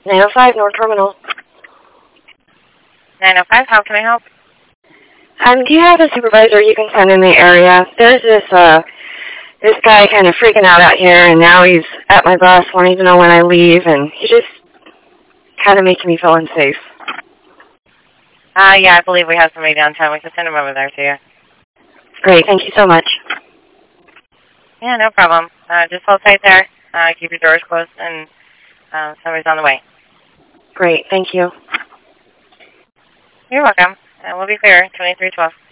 905 North Terminal. 905, how can I help? Do you have a supervisor you can send in the area? There's this guy kind of freaking out here, and now he's at my bus, wanting to know when I leave, and he just kind of making me feel unsafe. Yeah, I believe we have somebody downtown. We can send him over there to you. Great, thank you so much. Yeah, no problem. Just hold tight there. Keep your doors closed, and somebody's on the way. Great, thank you. You're welcome. We'll be clear, 2312.